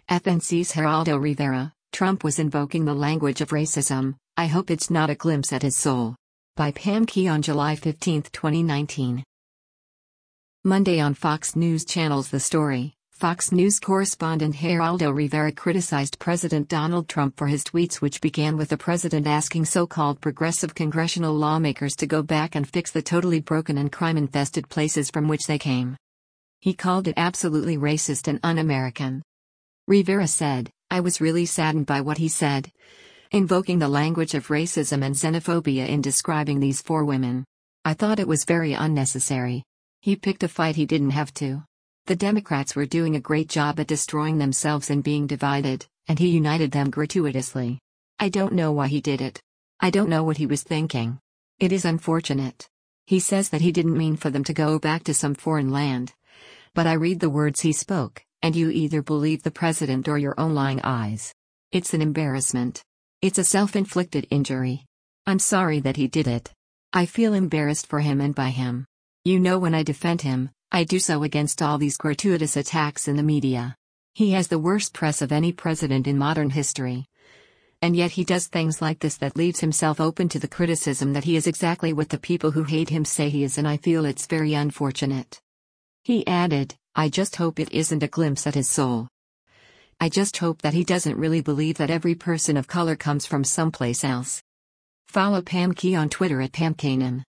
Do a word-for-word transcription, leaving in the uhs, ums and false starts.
F N C's Geraldo Rivera, Trump was invoking the language of racism. I hope it's not a glimpse at his soul. By Pam Key on July fifteenth, twenty nineteen. Monday on Fox News Channel's The Story, Fox News correspondent Geraldo Rivera criticized President Donald Trump for his tweets, which began with the president asking so-called progressive congressional lawmakers to go back and fix the totally broken and crime-infested places from which they came. He called it absolutely racist and un-American. Rivera said, "I was really saddened by what he said, invoking the language of racism and xenophobia in describing these four women. I thought it was very unnecessary. He picked a fight he didn't have to. The Democrats were doing a great job at destroying themselves and being divided, and he united them gratuitously. I don't know why he did it. I don't know what he was thinking. It is unfortunate. He says that he didn't mean for them to go back to some foreign land. But I read the words he spoke, and you either believe the president or your own lying eyes. It's an embarrassment. It's a self-inflicted injury. I'm sorry that he did it. I feel embarrassed for him and by him. You know, when I defend him, I do so against all these gratuitous attacks in the media. He has the worst press of any president in modern history. And yet he does things like this that leaves himself open to the criticism that he is exactly what the people who hate him say he is, and I feel it's very unfortunate." He added, "I just hope it isn't a glimpse at his soul. I just hope that he doesn't really believe that every person of color comes from someplace else." Follow Pam Key on Twitter at Pam Kanan.